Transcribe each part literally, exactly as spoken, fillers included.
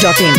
Dot in.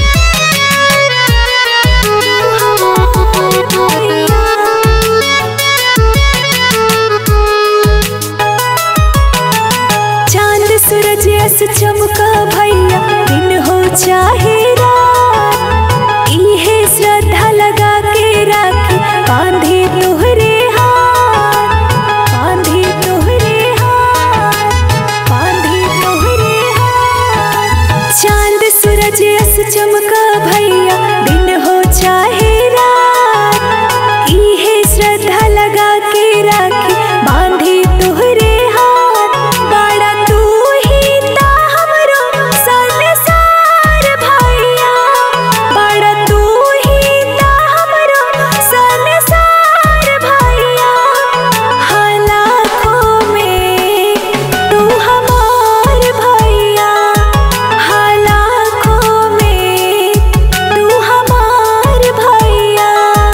चांद सूरज ऐस चमका भैया, दिन हो चाहे रात, इहे श्रद्धा लगा के राखी बांधे तोहरे हाथ, बांधे तोहरे हाथ, बांधे तोहरे हाथ। चांद सूरज ऐस चमका भैया, दिन हो चाहे रात, इहे श्रद्धा लगा के राखी बांधे तोहरे हाथ। बाड़ा तू ही ता हमरो संसार भैया, बाड़ा तू ही ता हमरो संसार भैया। हालातों में तू हमार भैया, हालातों में तू हमार भैया।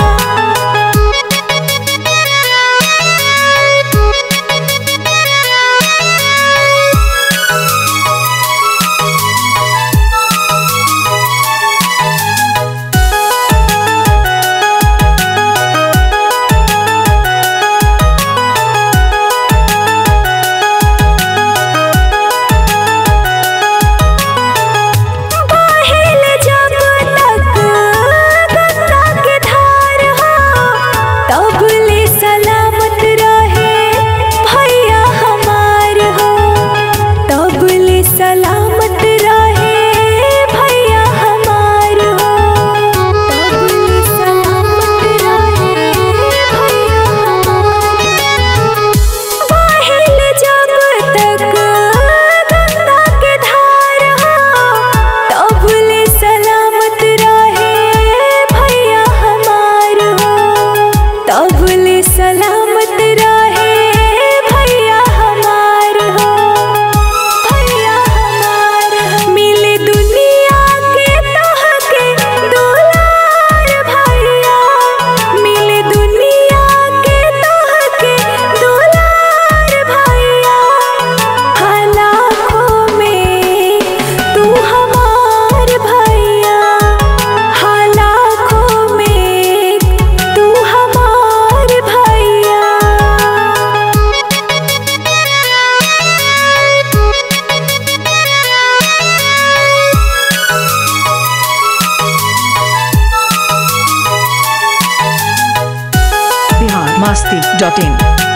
बाहेल जब तक गंगा के धार हो, तब ले सलामत रहे भैया हमार हो, तब ले सलामत रहे भैया हमार हो, तब ले सलामत रहे भैया हमार। बाहेल जब तक गंगा के धार हो, तब ले सलामत रहे भैया हमार हो, तब ले सलामत रहे भैया हमार हो, भैया हमार। मिले दुनिया के तोहके दुलार भैया, मिले दुनिया के तोहके दुलार भैया। हालातों में तू हमार भैया, हालातों में तू हमार भैया। बिहार मस्ती डॉट इन।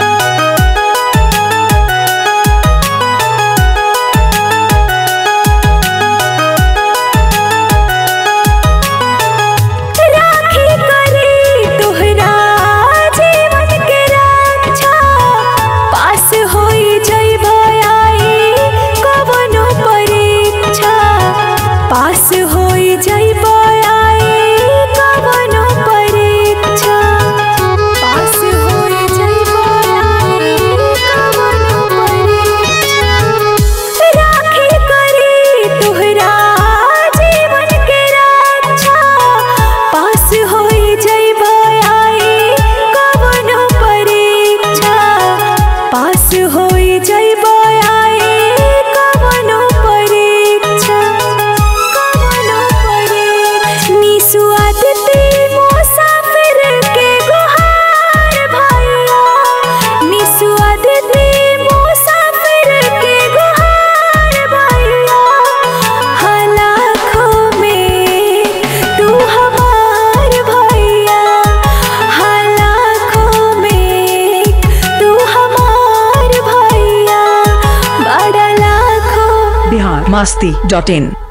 राखी करी तोहरा जीवन के रक्षा, पास होई जइब आई कवनो परीक्षा, पास होई जइब आई कवनो परीक्षा, पास होई जइब आई कवनो परीक्षा। राखी करी तोहरा जीवन के रक्षा, पास होई जइब आई कवनो परीक्षा, पास होई जइब आई कवनो परीक्षा, कवनो परीक्षा। निस्वार्थी मुसाफिर के गुहार भैया, निस्वार्थी मुसाफिर के गुहार भैया। हालातों में तू हमार भैया, हालातों में तू हमार भैया। बड़ा लाखों बिहार मस्ती डॉट इन।